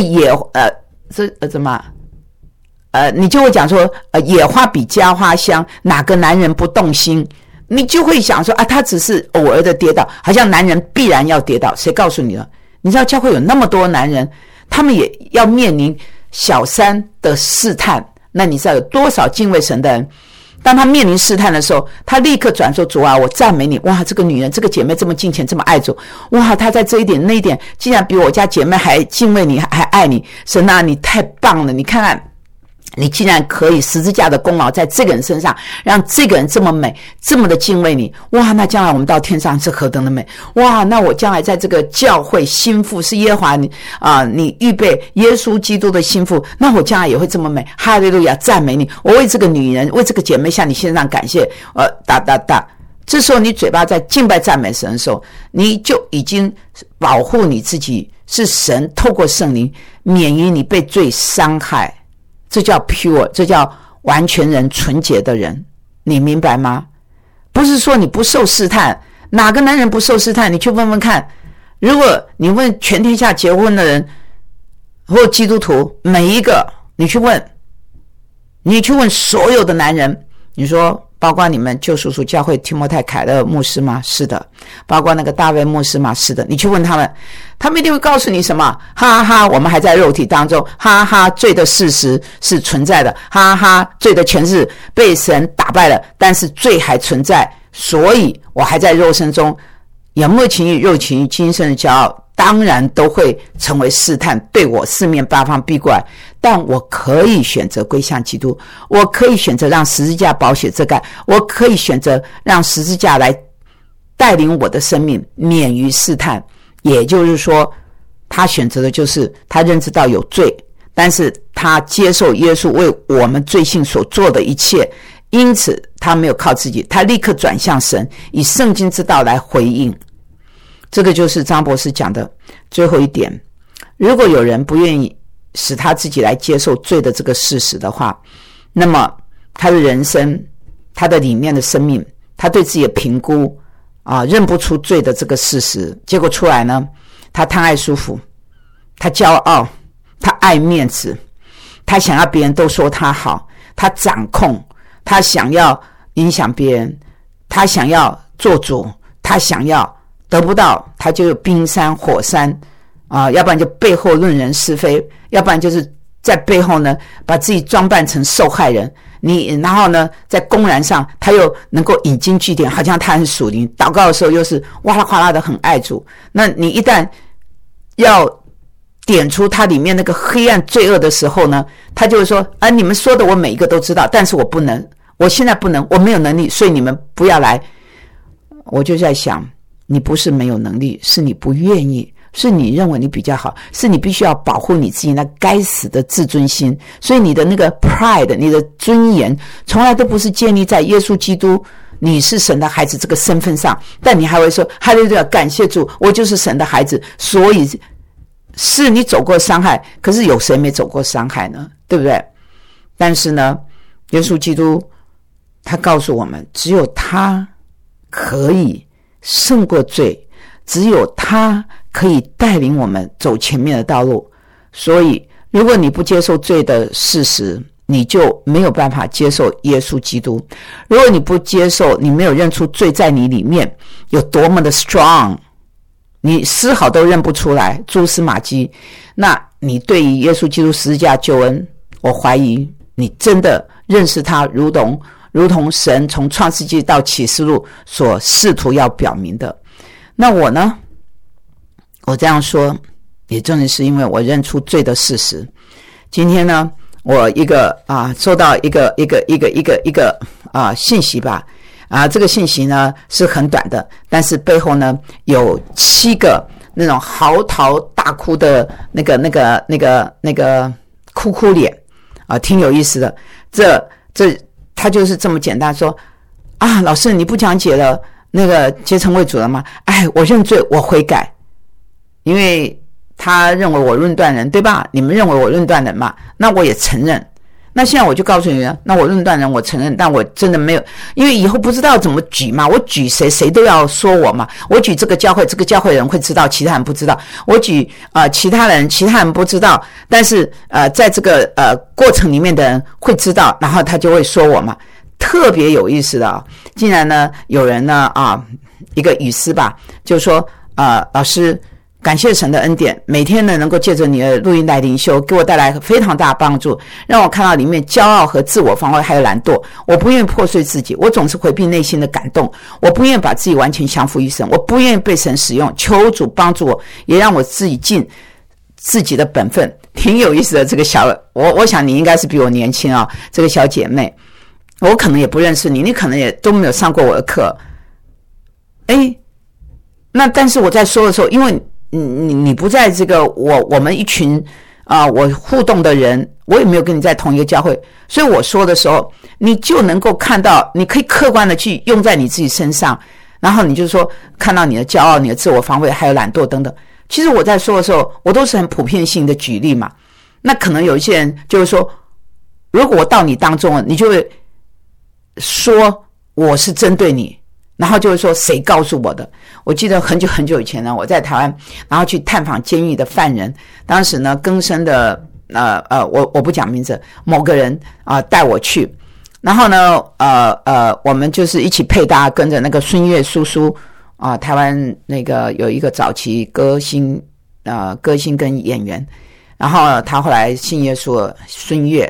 你就会讲说野花比家花香，哪个男人不动心？你就会想说他只是偶尔的跌倒，好像男人必然要跌倒，谁告诉你了？你知道教会有那么多男人，他们也要面临小三的试探，那你知道有多少敬畏神的人，当他面临试探的时候，他立刻转说主啊，我赞美你，哇，这个女人这个姐妹这么敬虔，这么爱主，哇，她在这一点那一点竟然比我家姐妹还敬畏你，还爱你，神啊，你太棒了，你看看你竟然可以十字架的功劳在这个人身上，让这个人这么美，这么的敬畏你，哇，那将来我们到天上是何等的美，哇，那我将来在这个教会心腹是耶和华你预备耶稣基督的心腹，那我将来也会这么美，哈利路亚，赞美你，我为这个女人为这个姐妹向你献上感谢，这时候你嘴巴在敬拜赞美神的时候，你就已经保护你自己，是神透过圣灵免于你被罪伤害，这叫 pure， 这叫完全人，纯洁的人，你明白吗？不是说你不受试探哪个男人不受试探？你去问问看，如果你问全天下结婚的人或基督徒每一个，你去问所有的男人，你说包括你们救赎主教会提摩太凯勒牧师吗？是的。包括那个大卫牧师吗？是的。你去问他们，他们一定会告诉你什么？哈哈哈，我们还在肉体当中，哈哈，罪的事实是存在的，哈哈，罪的权势被神打败了，但是罪还存在，所以我还在肉身中，眼目情欲、肉情欲、今生的骄傲，当然都会成为试探，对我四面八方逼过来。但我可以选择归向基督，我可以选择让十字架宝血遮盖，我可以选择让十字架来带领我的生命免于试探。也就是说，他选择的就是他认知到有罪，但是他接受耶稣为我们罪性所做的一切，因此他没有靠自己，他立刻转向神，以圣经之道来回应。这个就是张博士讲的最后一点。如果有人不愿意使他自己来接受罪的这个事实的话，那么他的人生，他的里面的生命，他对自己的评估认不出罪的这个事实，结果出来呢，他贪爱舒服，他骄傲，他爱面子，他想要别人都说他好，他掌控，他想要影响别人，他想要做主，他想要得不到，他就有冰山火山要不然就背后论人是非，要不然就是在背后呢把自己装扮成受害人，然后呢在公然上他又能够引经据典，好像他很属灵，祷告的时候又是哇啦哗啦的很爱主。那你一旦要点出他里面那个黑暗罪恶的时候呢，他就会说你们说的我每一个都知道，但是我不能，我现在不能，我没有能力，所以你们不要来。我就在想，你不是没有能力，是你不愿意，是你认为你比较好，是你必须要保护你自己那该死的自尊心。所以你的那个 pride， 你的尊严从来都不是建立在耶稣基督你是神的孩子这个身份上，但你还会说哈利路亚，感谢主，我就是神的孩子。所以是你走过伤害，可是有谁没走过伤害呢？对不对？但是呢，耶稣基督他告诉我们，只有他可以胜过罪，只有他可以带领我们走前面的道路。所以如果你不接受罪的事实，你就没有办法接受耶稣基督。如果你不接受，你没有认出罪在你里面有多么的 strong， 你丝毫都认不出来蛛丝马迹，那你对于耶稣基督十字架救恩，我怀疑你真的认识他如同神从创世纪到启示录所试图要表明的。那我呢，我这样说也正是因为我认出罪的事实。今天呢，我收到一个信息吧，这个信息呢是很短的，但是背后呢有7个那种嚎啕大哭的那个哭脸挺有意思的。他就是这么简单说老师你不讲解了那个结成为主了吗？我认罪，我悔改。因为他认为我论断人，对吧？你们认为我论断人嘛，那我也承认。那现在我就告诉你了，那我论断人我承认，但我真的没有，因为以后不知道怎么举嘛，我举谁都要说我嘛。我举这个教会人会知道，其他人不知道。我举其他人不知道，但是在这个过程里面的人会知道，然后他就会说我嘛。特别有意思的竟然呢有人呢一个语师吧，就说老师，感谢神的恩典，每天呢能够借着你的录音来灵修，给我带来非常大的帮助，让我看到里面骄傲和自我防卫还有懒惰。我不愿意破碎自己，我总是回避内心的感动，我不愿意把自己完全降服于神，我不愿意被神使用，求主帮助我，也让我自己尽自己的本分。挺有意思的这个我想你应该是比我年轻这个小姐妹，我可能也不认识你，你可能也都没有上过我的课。那但是我在说的时候，因为你不在这个我们一群我互动的人，我也没有跟你在同一个教会，所以我说的时候，你就能够看到，你可以客观的去用在你自己身上，然后你就说看到你的骄傲、你的自我防卫还有懒惰等等。其实我在说的时候，我都是很普遍性的举例嘛。那可能有一些人就是说，如果我到你当中了，你就会说我是针对你， 然后就会说谁告诉我的。我记得很久很久以前呢，我在台湾，然后去探访监狱的犯人，当时呢更生的我不讲名字，某个人带我去，然后呢我们就是一起配搭，跟着那个孙越叔叔台湾那个有一个早期歌星跟演员，然后他后来信耶稣了，孙越，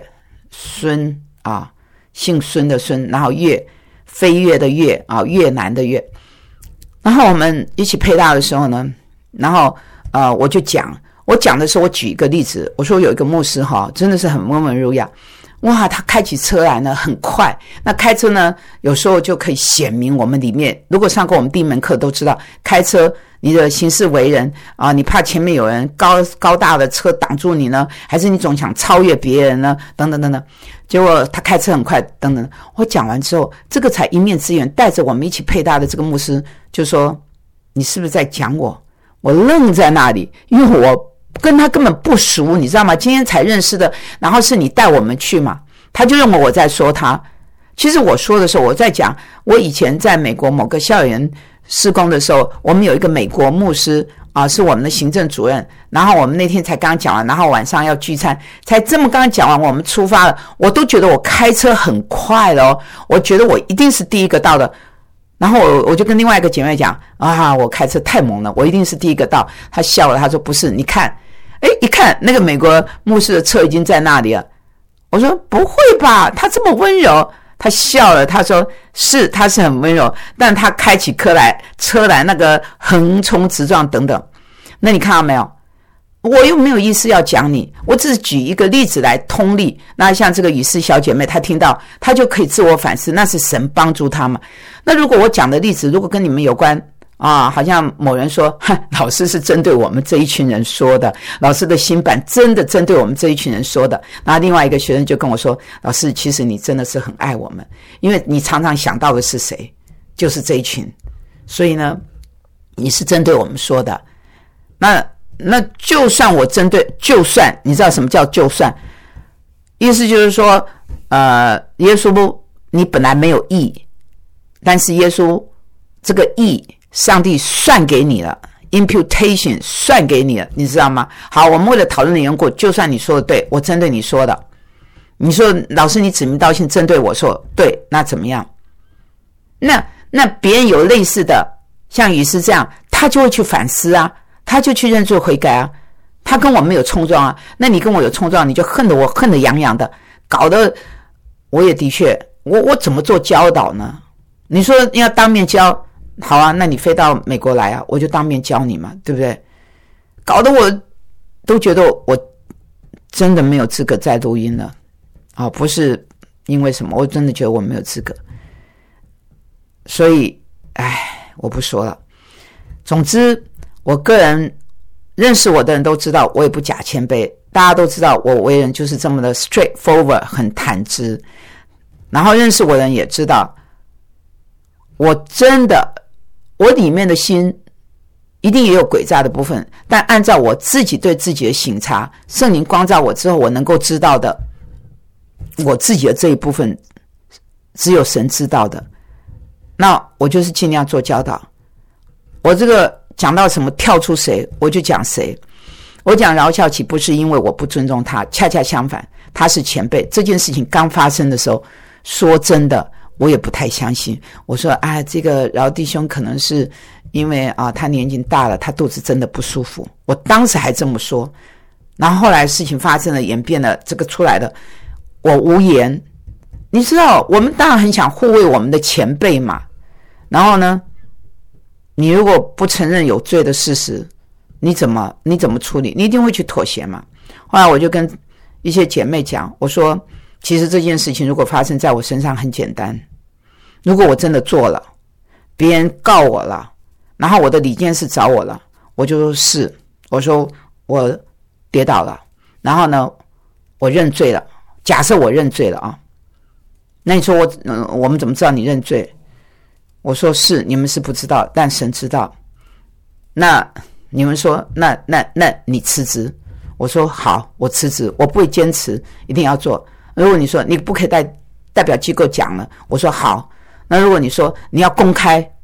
姓孙的孙，然后越，飞跃的越越南的越。然后我们一起配搭的时候呢，然后我讲的时候，我举一个例子，我说有一个牧师真的是很温文儒雅，哇，他开起车来呢很快。那开车呢有时候就可以显明我们里面，如果上过我们第一门课都知道，开车你的行事为人你怕前面有人高大的车挡住你呢，还是你总想超越别人呢，等等等等。结果他开车很快，等等。我讲完之后，这个才一面之缘，带着我们一起配搭的这个牧师就说，你是不是在讲我？我愣在那里，因为我跟他根本不熟，你知道吗？今天才认识的，然后是你带我们去嘛，他就认为我在说他。其实我说的时候，我在讲我以前在美国某个校园施工的时候，我们有一个美国牧师是我们的行政主任，然后我们那天才刚刚讲完，然后晚上要聚餐，才这么刚刚讲完，我们出发了，我都觉得我开车很快了哦，我觉得我一定是第一个到的。然后我就跟另外一个姐妹讲我开车太猛了，我一定是第一个到。她笑了，她说不是，你看，一看那个美国牧师的车已经在那里了。我说不会吧，他这么温柔。他笑了，他说是，他是很温柔，但他开起车来那个横冲直撞等等。那你看到没有？我又没有意思要讲你，我只是举一个例子来通例。那像这个雨丝小姐妹，她听到她就可以自我反思，那是神帮助她嘛。那如果我讲的例子如果跟你们有关好像某人说老师是针对我们这一群人说的，老师的新版真的针对我们这一群人说的。然后另外一个学生就跟我说，老师其实你真的是很爱我们，因为你常常想到的是谁，就是这一群，所以呢你是针对我们说的。那就算我针对，就算你知道什么叫就算，意思就是说耶稣你本来没有义，但是耶稣这个义上帝算给你了， imputation 算给你了，你知道吗？好，我们为了讨论的缘故，就算你说的对，我针对你说的，你说老师你指名道姓针对我说对，那怎么样？那别人有类似的，像雨丝这样，他就会去反思他就去认罪悔改他跟我没有冲撞那你跟我有冲撞，你就恨得痒痒的，搞得我也的确，我怎么做教导呢？你说要当面教，好那你飞到美国来我就当面教你嘛，对不对？搞得我都觉得我真的没有资格再录音了不是因为什么，我真的觉得我没有资格，所以我不说了。总之我个人认识我的人都知道，我也不假谦卑，大家都知道我为人就是这么的 straightforward， 很坦直。然后认识我的人也知道，我真的，我里面的心一定也有诡诈的部分，但按照我自己对自己的省察，圣灵光照我之后，我能够知道的，我自己的这一部分只有神知道的，那我就是尽量做教导。我这个讲到什么跳出谁我就讲谁，我讲饶孝启不是因为我不尊重他，恰恰相反，他是前辈。这件事情刚发生的时候，说真的我也不太相信，我说这个饶弟兄可能是因为他年纪大了，他肚子真的不舒服，我当时还这么说。然后后来事情发生了，演变了，这个出来的我无言。你知道我们当然很想护卫我们的前辈嘛，然后呢你如果不承认有罪的事实，你怎么处理？你一定会去妥协嘛。后来我就跟一些姐妹讲，我说其实这件事情如果发生在我身上很简单，如果我真的做了，别人告我了，然后我的理监事找我了，我就说是，我说我跌倒了，然后呢我认罪了，假设我认罪了那你说我们怎么知道你认罪？我说是，你们是不知道，但神知道。那你们说那你辞职？我说好，我辞职，我不会坚持一定要做。如果你说你不可以代表机构讲了，我说好。那如果你说你要公开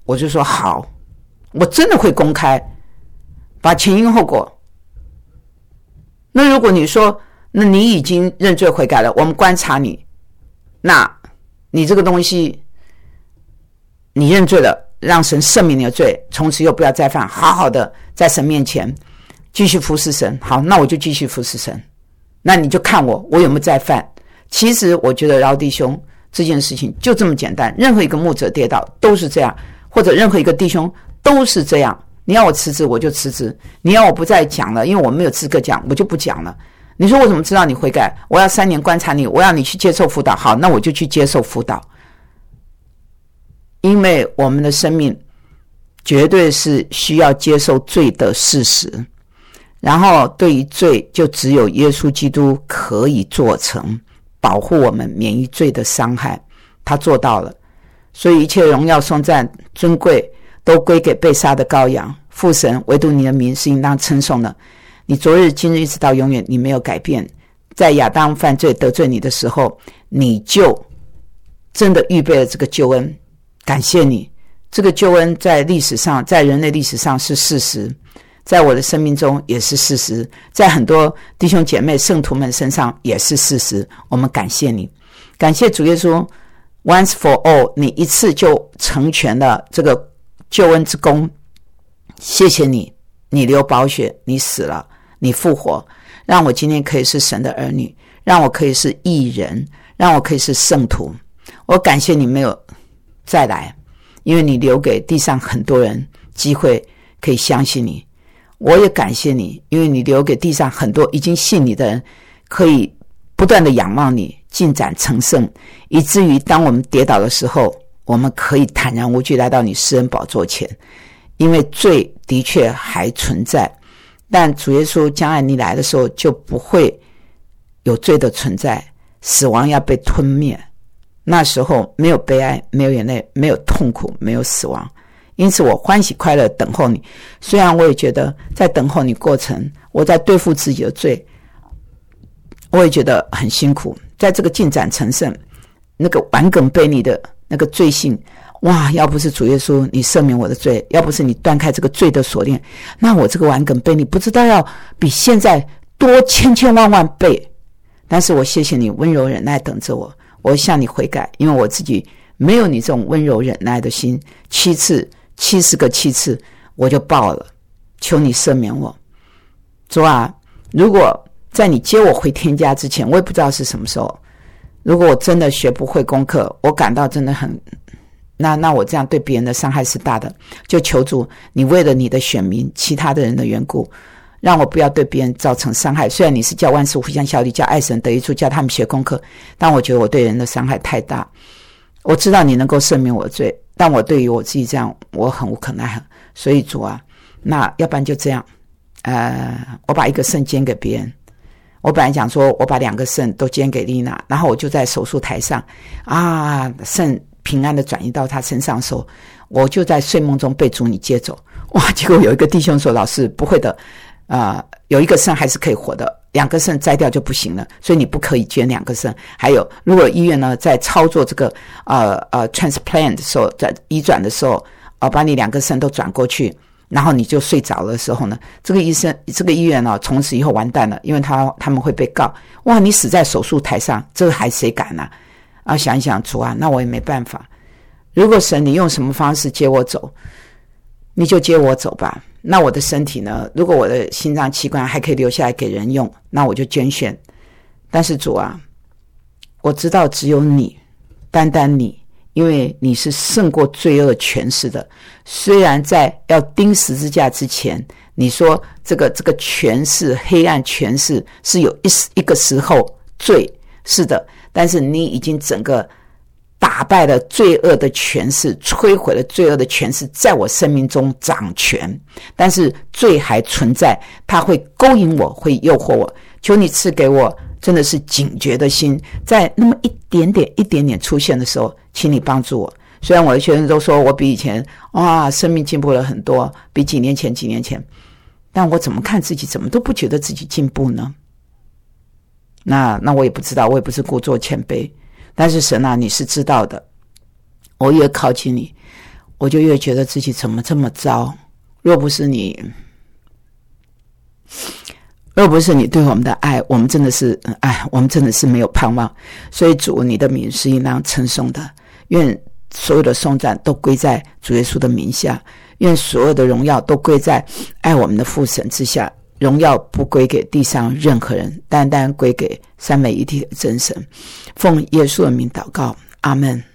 我就说好，我真的会公开，把前因后果。那如果你说，那你已经认罪悔改了，我们观察你，那你这个东西，你认罪了，让神赦免你的罪，从此又不要再犯，好好的在神面前继续服侍神。好，那我就继续服侍神。那你就看我有没有再犯。其实我觉得饶弟兄这件事情就这么简单，任何一个牧者跌倒都是这样，或者任何一个弟兄都是这样。你要我辞职我就辞职，你要我不再讲了，因为我没有资格讲，我就不讲了。你说我怎么知道你悔改？我要3年观察你，我要你去接受辅导。好，那我就去接受辅导。因为我们的生命绝对是需要接受罪的事实，然后对于罪就只有耶稣基督可以做成，保护我们免于罪的伤害，他做到了。所以一切荣耀颂赞尊贵都归给被杀的羔羊，父神，唯独你的名是应当称颂的。你昨日今日一直到永远，你没有改变。在亚当犯罪得罪你的时候，你就真的预备了这个救恩，感谢你。这个救恩在历史上，在人类历史上是事实，在我的生命中也是事实，在很多弟兄姐妹圣徒们身上也是事实。我们感谢你，感谢主耶稣 once for all， 你一次就成全了这个救恩之功。谢谢你，你流宝血，你死了，你复活，让我今天可以是神的儿女，让我可以是义人，让我可以是圣徒。我感谢你没有再来，因为你留给地上很多人机会可以相信你。我也感谢你，因为你留给地上很多已经信你的人可以不断的仰望你，进展成圣，以至于当我们跌倒的时候，我们可以坦然无惧来到你施恩宝座前。因为罪的确还存在，但主耶稣将来你来的时候就不会有罪的存在，死亡要被吞灭，那时候没有悲哀，没有眼泪，没有痛苦，没有死亡。因此我欢喜快乐等候你。虽然我也觉得在等候你过程，我在对付自己的罪，我也觉得很辛苦。在这个进展成圣，那个顽梗悖逆的那个罪性，哇，要不是主耶稣你赦免我的罪，要不是你断开这个罪的锁链，那我这个顽梗悖逆不知道要比现在多千千万万倍。但是我谢谢你温柔忍耐等着我，我向你悔改，因为我自己没有你这种温柔忍耐的心。70个7次我就爆了，求你赦免我。主啊，如果在你接我回天家之前，我也不知道是什么时候，如果我真的学不会功课，我感到真的很那我这样对别人的伤害是大的，就求主你为了你的选民其他的人的缘故，让我不要对别人造成伤害。虽然你是叫万事互相效力，叫爱神得益处，叫他们学功课，但我觉得我对人的伤害太大。我知道你能够赦免我的罪，但我对于我自己这样我很无可奈何。所以主啊，那要不然就这样，我把1个肾捐给别人。我本来讲说我把2个肾都捐给丽娜，然后我就在手术台上肾平安的转移到他身上的时候，我就在睡梦中被主你接走。哇，结果有一个弟兄说，老师不会的，有1个肾还是可以活的，2个肾摘掉就不行了，所以你不可以捐2个肾。还有如果医院呢在操作这个transplant 的时候，在移转的时候把你2个肾都转过去，然后你就睡着的时候呢，这个医院呢从此以后完蛋了，因为他们会被告。哇，你死在手术台上，这个还谁敢啊？想一想，主啊，那我也没办法。如果神你用什么方式接我走，你就接我走吧。那我的身体呢，如果我的心脏器官还可以留下来给人用，那我就捐献。但是主啊，我知道只有你，单单你，因为你是胜过罪恶权势的。虽然在要钉十字架之前，你说这个权势，黑暗权势是有一个时候罪，是的，但是你已经整个打败了罪恶的权势，摧毁了罪恶的权势，在我生命中掌权。但是罪还存在，它会勾引我，会诱惑我。求你赐给我真的是警觉的心，在那么一点点出现的时候，请你帮助我。虽然我的学生都说我比以前生命进步了很多，比几年前，但我怎么看自己怎么都不觉得自己进步呢？那我也不知道，我也不是故作谦卑，但是神啊，你是知道的。我越靠近你， 我就越觉得自己怎么这么糟。若不是你对我们的爱，我们真的是没有盼望。所以主，你的名是应当称颂的，愿所有的颂赞都归在主耶稣的名下，愿所有的荣耀都归在爱我们的父神之下，荣耀不归给地上任何人，单单归给三位一体的真神。奉耶稣的名祷告，阿们。